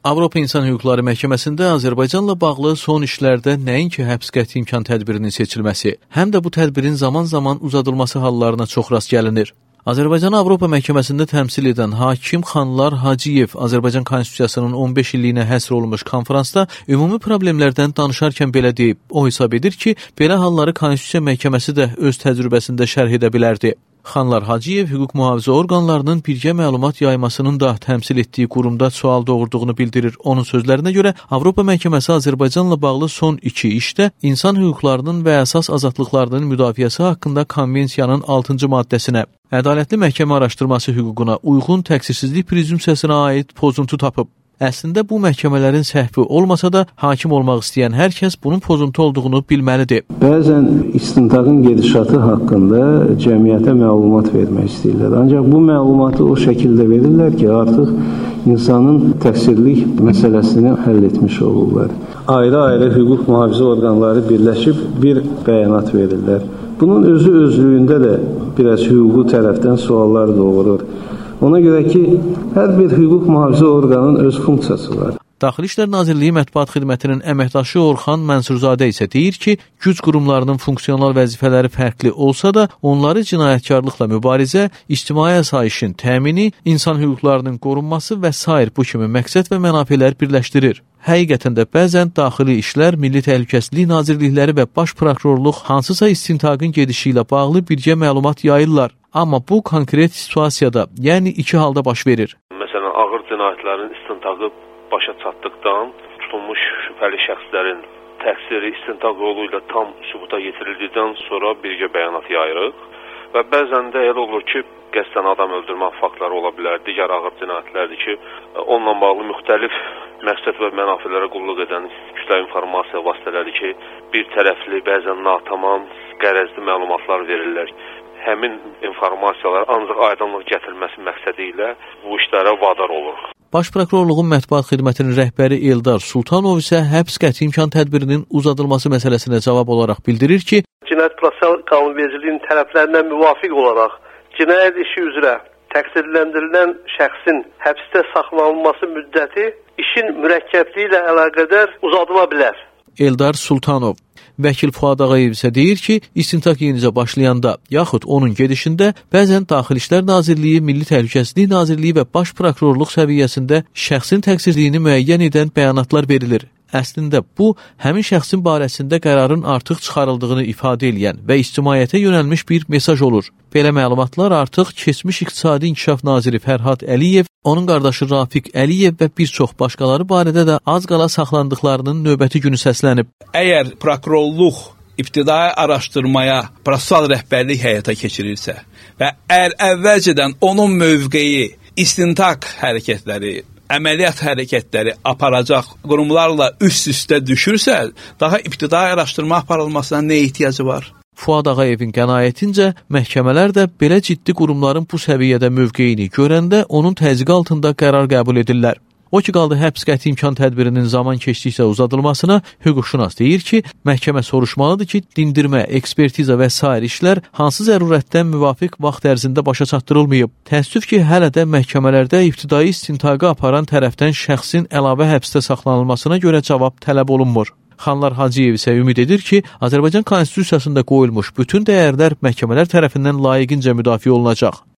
Avropa İnsan Hüquqları Məhkəməsində Azərbaycanla bağlı son işlərdə nəinki həbs qəti imkan tədbirinin seçilməsi, həm də bu tədbirin zaman-zaman uzadılması hallarına çox rast gəlinir. Azərbaycanı Avropa Məhkəməsində təmsil edən hakim Xanlar Hacıyev Azərbaycan Konstitusiyasının 15 illiyinə həsr olunmuş konferansda ümumi problemlərdən danışarkən belə deyib. O hesab edir ki, belə halları Konstitusiya Məhkəməsi də öz təcrübəsində şərh edə bilərdi. Xanlar Hacıyev hüquq mühafizə orqanlarının birgə məlumat yaymasının da təmsil etdiyi qurumda sual doğurduğunu bildirir. Onun sözlərinə görə Avropa Məhkəməsi Azərbaycanla bağlı son 2 işdə insan hüquqlarının və əsas azadlıqlarının müdafiəsi haqqında konvensiyanın 6-cı maddəsinə, ədalətli məhkəmə araşdırması hüququna uyğun təqsirsizlik prezumpsiyasına aid pozuntu tapıb. Əslində bu məhkəmələrin səhvi olmasa da hakim olmaq istəyən hər kəs bunun pozuntu olduğunu bilməlidir. Bəzən istintaqın gedişatı haqqında cəmiyyətə məlumat vermək istəyirlər. Ancaq bu məlumatı o şəkildə verirlər ki, artıq insanın təqsirlik məsələsini həll etmiş olurlar. Ayrı-ayrı hüquq mühafizə orqanları birləşib bir bəyanat verirlər. Bunun özlüyündə də biraz hüquqi tərəfdən suallar doğurur. Ona görə ki, hər bir hüquq mühafizə orqanının öz funksiyası var. Daxili İşlər Nazirliyi Mətbuat Xidmətinin əməkdaşı Orxan Mənsurzadə isə deyir ki, güc qurumlarının funksional vəzifələri fərqli olsa da, onları cinayətkarlıqla mübarizə, ictimai asayişin təmini, insan hüquqlarının qorunması və sair bu kimi məqsəd və mənafelər birləşdirir. Həqiqətən də bəzən Daxili İşlər, Milli Təhlükəsizlik Nazirlikləri və Baş Prokurorluq hansısa istintaqın gedişi ilə bağlı birgə məlumat yayırlar. Amma bu konkret situasiyada, yəni 2 halda baş verir. Məsələn, ağır cinayətlərin istintaqı başa çatdıqdan tutulmuş şübhəli şəxslərin təqsiri istintaq yolu ilə tam sübuta yetirildikdən sonra birgə bəyanat yayırıq və bəzən də elə olur ki, qəsdən adam öldürmə faktları ola bilər, digər ağır cinayətlərdir ki, onunla bağlı müxtəlif məqsəd və mənafelərə qulluq edən kütləvi informasiya vasitələri ki, bir tərəfli, bəzən natamam, qərəzli məlumatlar verirlər. Həmin informasiyalar ancaq aydınlıq gətirilməsi məqsədi ilə bu işlərə vadar olur. Baş Prokurorluğun Mətbuat Xidmətinin rəhbəri Eldar Sultanov isə həbs qəti imkan tədbirinin uzadılması məsələsinə cavab olaraq bildirir ki, Cinayət Prosessual Qanunvericiliyin tələblərinə müvafiq olaraq cinayət işi üzrə təqsirləndirilən şəxsin həbsdə saxlanılması müddəti işin mürəkkəbliyi ilə əlaqədar uzadıla bilər. Eldar Sultanov. Vəkil Fuad Ağayev isə deyir ki, istintaq yenicə başlayanda, yaxud onun gedişində bəzən Daxili İşlər Nazirliyi, Milli Təhlükəsizlik Nazirliyi və Baş Prokurorluq səviyyəsində şəxsin təqsirliyini müəyyən edən bəyanatlar verilir. Əslində bu, həmin şəxsin barəsində qərarın artıq çıxarıldığını ifadə edən və ictimaiyyətə yönəlmiş bir mesaj olur. Belə məlumatlar artıq keçmiş İqtisadi İnkişaf Naziri Fərhad Əliyev, onun qardaşı Rafiq Əliyev və bir çox başqaları barədə də az qala saxlandıqlarının növbəti günü səslənib. Əgər prokurorluq ibtidai araşdırmaya prosessual rəhbərlik həyata keçirirsə və əgər əvvəlcədən onun mövqeyi istintaq hərəkətləri, əməliyyat hərəkətləri aparacaq qurumlarla üst-üstə düşürsə, daha ibtidai araşdırma aparılmasına nə ehtiyacı var? Fuad Ağayevin qənaətincə, məhkəmələr də belə ciddi qurumların bu səviyyədə mövqeyini görəndə onun təzyiq altında qərar qəbul edirlər. O ki qaldı həbs qəti imkan tədbirinin zaman keçdikcə uzadılmasına, hüquqşünas deyir ki, məhkəmə soruşmalıdır ki, dindirmə, ekspertiza və sair işlər hansı zərurətdən müvafiq vaxt ərzində başa çatdırılmayıb. Təəssüf ki, hələ də məhkəmələrdə ibtidai istintaqı aparan tərəfdən şəxsin əlavə həbsdə saxlanılmasına görə cavab tələb olunmur. Xanlar Hacıyev isə ümid edir ki, Azərbaycan Konstitusiyasında qoyulmuş bütün dəyərlər məhkəmələr tərəfindən layiqincə müdafiə olunacaq.